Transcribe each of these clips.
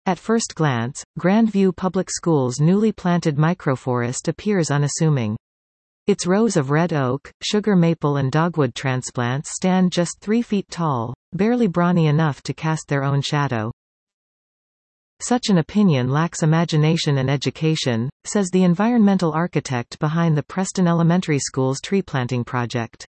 At first glance, Grandview Public Schools' newly planted microforest appears unassuming. Its rows of red oak, sugar maple and dogwood transplants stand just 3 feet tall, barely brawny enough to cast their own shadow. Such an opinion lacks imagination and education, says the environmental architect behind the Preston Elementary School's tree planting project.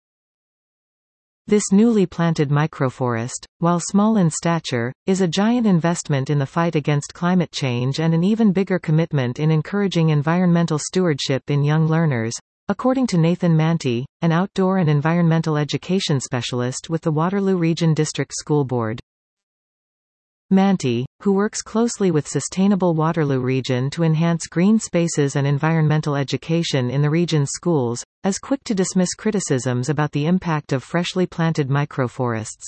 This newly planted microforest, while small in stature, is a giant investment in the fight against climate change and an even bigger commitment in encouraging environmental stewardship in young learners, according to Nathan Manty, an outdoor and environmental education specialist with the Waterloo Region District School Board. Manty, who works closely with Sustainable Waterloo Region to enhance green spaces and environmental education in the region's schools, is quick to dismiss criticisms about the impact of freshly planted microforests.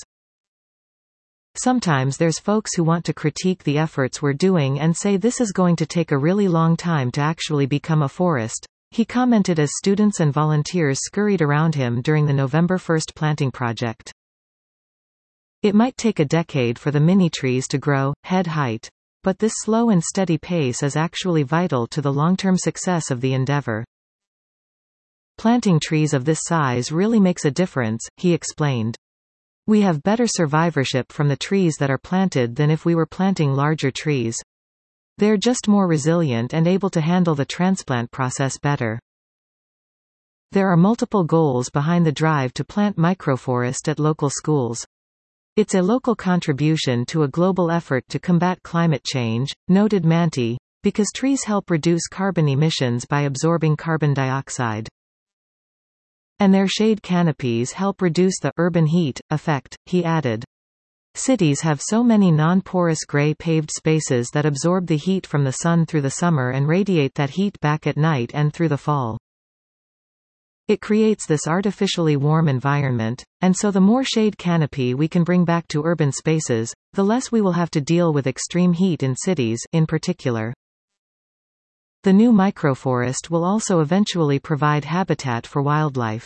Sometimes there's folks who want to critique the efforts we're doing and say this is going to take a really long time to actually become a forest, he commented as students and volunteers scurried around him during the November 1st planting project. It might take a decade for the mini-trees to grow, head height. But this slow and steady pace is actually vital to the long-term success of the endeavor. Planting trees of this size really makes a difference, he explained. We have better survivorship from the trees that are planted than if we were planting larger trees. They're just more resilient and able to handle the transplant process better. There are multiple goals behind the drive to plant microforest at local schools. It's a local contribution to a global effort to combat climate change, noted Manty, because trees help reduce carbon emissions by absorbing carbon dioxide. And their shade canopies help reduce the urban heat effect, he added. Cities have so many non-porous gray paved spaces that absorb the heat from the sun through the summer and radiate that heat back at night and through the fall. It creates this artificially warm environment, and so the more shade canopy we can bring back to urban spaces, the less we will have to deal with extreme heat in cities, in particular. The new microforest will also eventually provide habitat for wildlife.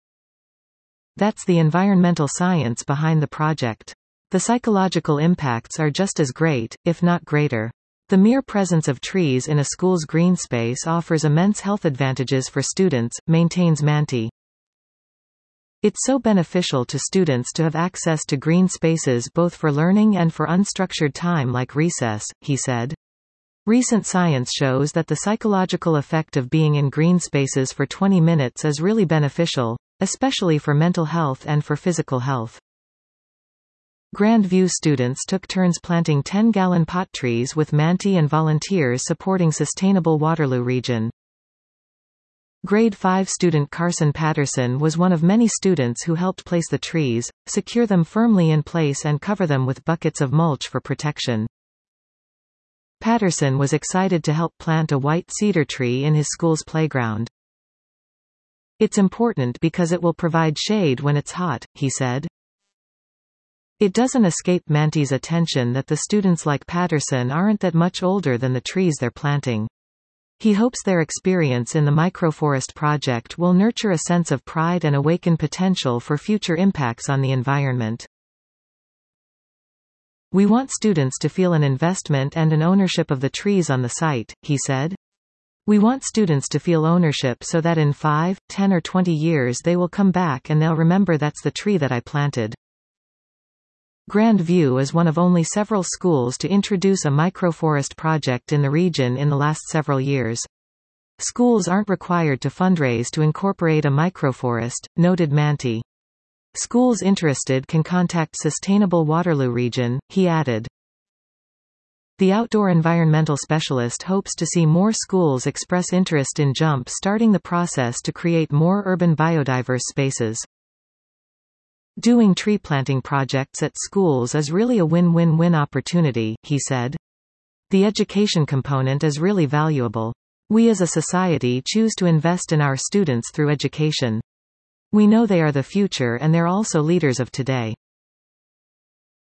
That's the environmental science behind the project. The psychological impacts are just as great, if not greater. The mere presence of trees in a school's green space offers immense health advantages for students, maintains Manty. It's so beneficial to students to have access to green spaces both for learning and for unstructured time like recess, he said. Recent science shows that the psychological effect of being in green spaces for 20 minutes is really beneficial, especially for mental health and for physical health. Grandview students took turns planting 10-gallon pot trees with Manty and volunteers supporting Sustainable Waterloo Region. Grade 5 student Carson Patterson was one of many students who helped place the trees, secure them firmly in place and cover them with buckets of mulch for protection. Patterson was excited to help plant a white cedar tree in his school's playground. It's important because it will provide shade when it's hot, he said. It doesn't escape Manty's attention that the students like Patterson aren't that much older than the trees they're planting. He hopes their experience in the microforest project will nurture a sense of pride and awaken potential for future impacts on the environment. We want students to feel an investment and an ownership of the trees on the site, he said. We want students to feel ownership so that in 5, 10 or 20 years they will come back and they'll remember that's the tree that I planted. Grandview is one of only several schools to introduce a microforest project in the region in the last several years. Schools aren't required to fundraise to incorporate a microforest, noted Manty. Schools interested can contact Sustainable Waterloo Region, he added. The outdoor environmental specialist hopes to see more schools express interest in jump-starting the process to create more urban biodiverse spaces. Doing tree planting projects at schools is really a win-win-win opportunity, he said. The education component is really valuable. We as a society choose to invest in our students through education. We know they are the future and they're also leaders of today.